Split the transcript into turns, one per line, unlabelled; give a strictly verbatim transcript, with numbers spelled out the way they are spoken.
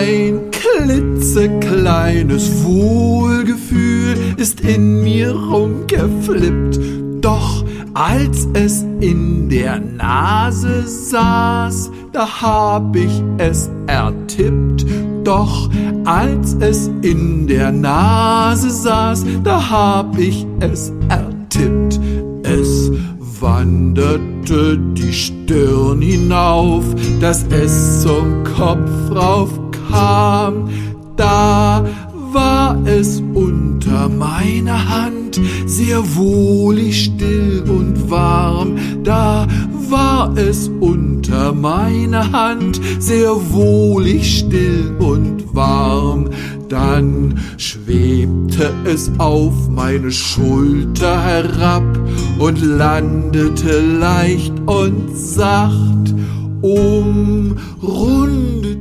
Ein klitzekleines Wohlgefühl ist in mir rumgeflippt, doch als es in der Nase saß, da hab ich es ertippt. Doch als es in der Nase saß, da hab ich es ertippt. Es wanderte die Stirn hinauf, dass es zum Kopf raufkam. Da war es unter meiner Hand, sehr wohlig, still und warm. Da war es unter meiner Hand, sehr wohlig, still und warm. Dann schwebte es auf meine Schulter herab und landete leicht und sacht. Umrundet